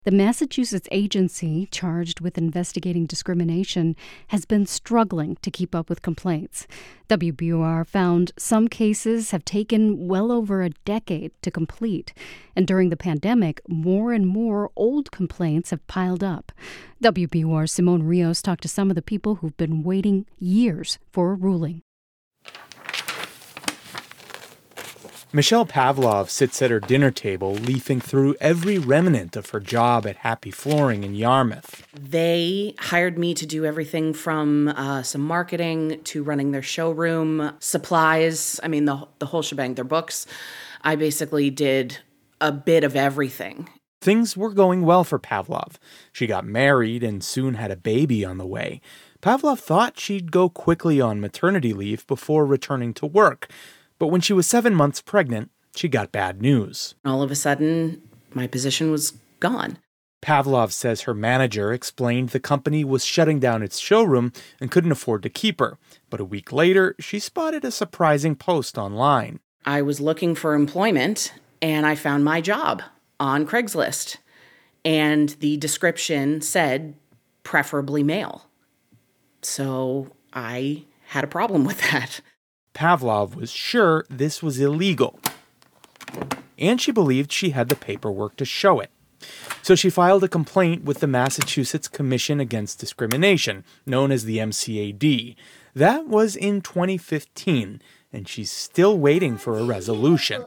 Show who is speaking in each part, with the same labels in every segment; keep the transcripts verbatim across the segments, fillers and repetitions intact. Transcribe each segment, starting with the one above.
Speaker 1: The Massachusetts agency charged with investigating discrimination has been struggling to keep up with complaints. W B U R found some cases have taken well over a decade to complete, and during the pandemic, more and more old complaints have piled up. W B U R's Simone Rios talked to some of the people who've been waiting years for a ruling.
Speaker 2: Michelle Pavlov sits at her dinner table leafing through every remnant of her job at Happy Flooring in Yarmouth.
Speaker 3: They hired me to do everything from uh, some marketing to running their showroom, supplies, I mean, the, the whole shebang, their books. I basically did a bit of everything.
Speaker 2: Things were going well for Pavlov. She got married and soon had a baby on the way. Pavlov thought she'd go quickly on maternity leave before returning to work. But when she was seven months pregnant, she got bad news.
Speaker 3: All of a sudden, my position was gone.
Speaker 2: Pavlov says her manager explained the company was shutting down its showroom and couldn't afford to keep her. But a week later, she spotted a surprising post online.
Speaker 3: I was looking for employment, and I found my job on Craigslist. And the description said, preferably male. So I had a problem with that.
Speaker 2: Pavlov was sure this was illegal, and she believed she had the paperwork to show it. So she filed a complaint with the Massachusetts Commission Against Discrimination, known as the M C A D. That was in twenty fifteen, and she's still waiting for a resolution.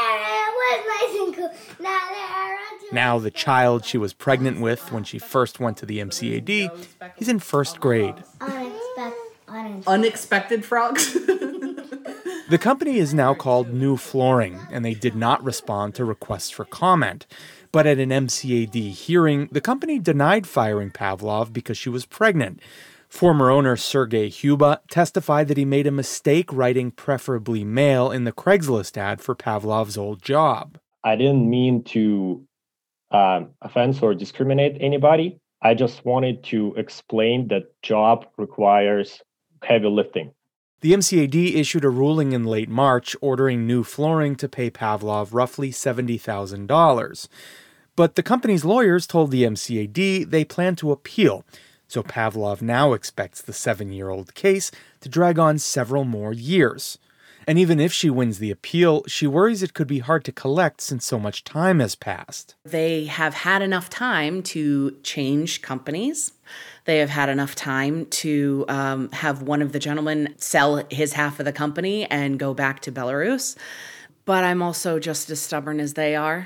Speaker 2: Now the child she was pregnant with when she first went to the M C A D, he's in first grade.
Speaker 3: Unexpected, Unexpected frogs?
Speaker 2: The company is now called New Flooring, and they did not respond to requests for comment. But at an M C A D hearing, the company denied firing Pavlov because she was pregnant. Former owner Sergei Huba testified that he made a mistake writing preferably male in the Craigslist ad for Pavlov's old job.
Speaker 4: I didn't mean to uh, offend or discriminate anybody. I just wanted to explain that job requires heavy lifting.
Speaker 2: The M C A D issued a ruling in late March ordering New Flooring to pay Pavlov roughly seventy thousand dollars. But the company's lawyers told the M C A D they plan to appeal, so Pavlov now expects the seven-year-old case to drag on several more years. And even if she wins the appeal, she worries it could be hard to collect since so much time has passed.
Speaker 3: They have had enough time to change companies. They have had enough time to um, have one of the gentlemen sell his half of the company and go back to Belarus. But I'm also just as stubborn as they are.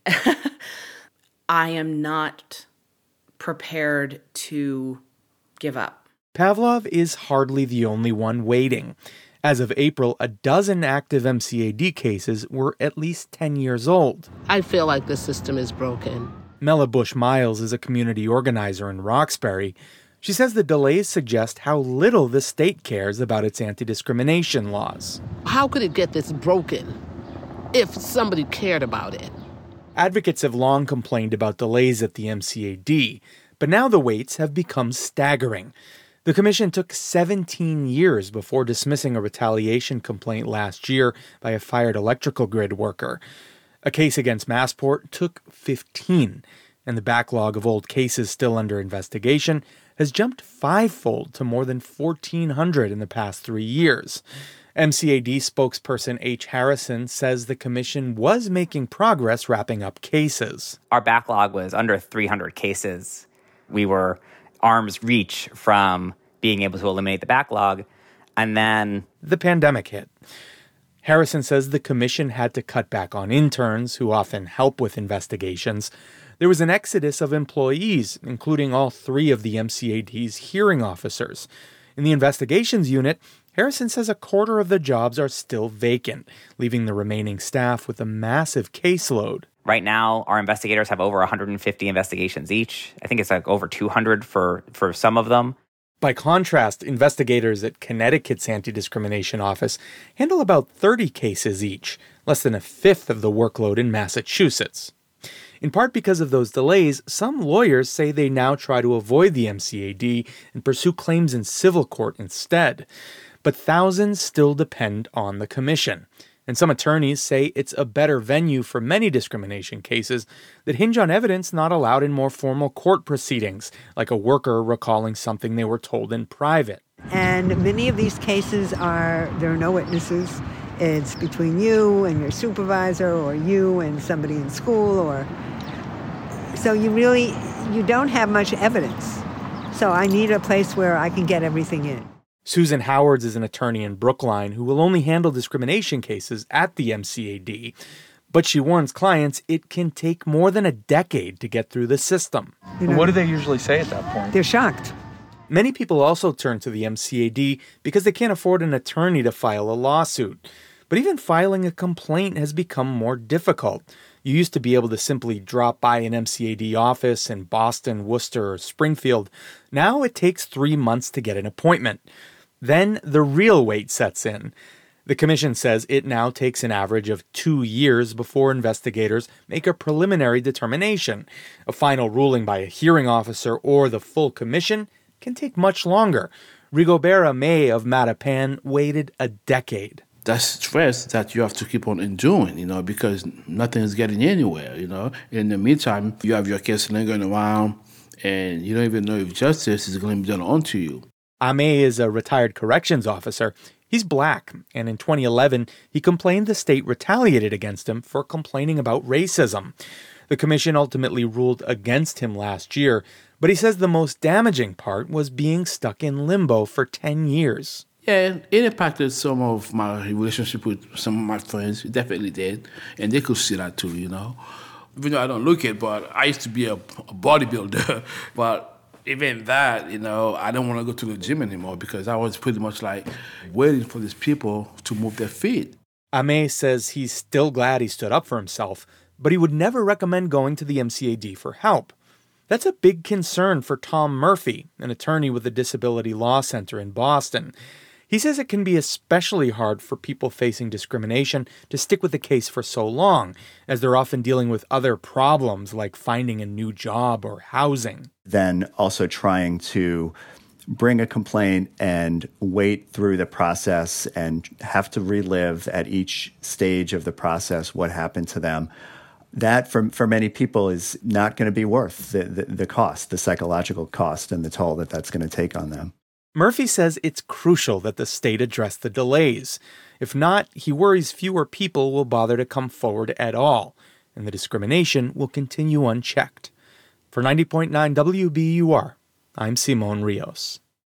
Speaker 3: I am not prepared to give up.
Speaker 2: Pavlov is hardly the only one waiting. As of April, a dozen active M C A D cases were at least ten years old.
Speaker 5: I feel like the system is broken.
Speaker 2: Mela Bush-Miles is a community organizer in Roxbury. She says the delays suggest how little the state cares about its anti-discrimination laws.
Speaker 5: How could it get this broken if somebody cared about it?
Speaker 2: Advocates have long complained about delays at the M C A D, but now the waits have become staggering. The commission took seventeen years before dismissing a retaliation complaint last year by a fired electrical grid worker. A case against Massport took fifteen, and the backlog of old cases still under investigation has jumped fivefold to more than fourteen hundred in the past three years. M C A D spokesperson H. Harrison says the commission was making progress wrapping up cases.
Speaker 6: Our backlog was under three hundred cases. We were arm's reach from being able to eliminate the backlog, and then
Speaker 2: the pandemic hit. Harrison says the commission had to cut back on interns who often help with investigations. There was an exodus of employees, including all three of the M C A D's hearing officers. In the investigations unit, Harrison says a quarter of the jobs are still vacant, leaving the remaining staff with a massive caseload.
Speaker 6: Right now, our investigators have over one hundred fifty investigations each. I think it's like over two hundred for, for some of them.
Speaker 2: By contrast, investigators at Connecticut's Anti-Discrimination Office handle about thirty cases each, less than a fifth of the workload in Massachusetts. In part because of those delays, some lawyers say they now try to avoid the M C A D and pursue claims in civil court instead. But thousands still depend on the commission. And some attorneys say it's a better venue for many discrimination cases that hinge on evidence not allowed in more formal court proceedings, like a worker recalling something they were told in private.
Speaker 7: And many of these cases are, there are no witnesses. It's between you and your supervisor, or you and somebody in school, or so you really, you don't have much evidence. So I need a place where I can get everything in.
Speaker 2: Susan Howards is an attorney in Brookline who will only handle discrimination cases at the M C A D. But she warns clients it can take more than a decade to get through the system.
Speaker 7: You know,
Speaker 2: what do they usually say at that point?
Speaker 7: They're shocked.
Speaker 2: Many people also turn to the M C A D because they can't afford an attorney to file a lawsuit. But even filing a complaint has become more difficult. You used to be able to simply drop by an M C A D office in Boston, Worcester, or Springfield. Now it takes three months to get an appointment. Then the real wait sets in. The commission says it now takes an average of two years before investigators make a preliminary determination. A final ruling by a hearing officer or the full commission can take much longer. Rigobert May of Mattapan waited a decade.
Speaker 8: That's stress that you have to keep on enduring, you know, because nothing is getting anywhere, you know. In the meantime, you have your case lingering around, and you don't even know if justice is going to be done onto you.
Speaker 2: Ame is a retired corrections officer. He's black, and in twenty eleven, he complained the state retaliated against him for complaining about racism. The commission ultimately ruled against him last year, but he says the most damaging part was being stuck in limbo for ten years.
Speaker 8: Yeah, it impacted some of my relationship with some of my friends. It definitely did, and they could see that too, you know. Even though I don't look it, but I used to be a, a bodybuilder, but even that, you know, I don't want to go to the gym anymore because I was pretty much like waiting for these people to move their feet.
Speaker 2: Ame says he's still glad he stood up for himself, but he would never recommend going to the M C A D for help. That's a big concern for Tom Murphy, an attorney with the Disability Law Center in Boston. He says it can be especially hard for people facing discrimination to stick with the case for so long, as they're often dealing with other problems like finding a new job or housing.
Speaker 9: Then also trying to bring a complaint and wait through the process and have to relive at each stage of the process what happened to them. That, for, for many people, is not going to be worth the, the, the cost, the psychological cost and the toll that that's going to take on them.
Speaker 2: Murphy says it's crucial that the state address the delays. If not, he worries fewer people will bother to come forward at all, and the discrimination will continue unchecked. For ninety point nine W B U R, I'm Simon Rios.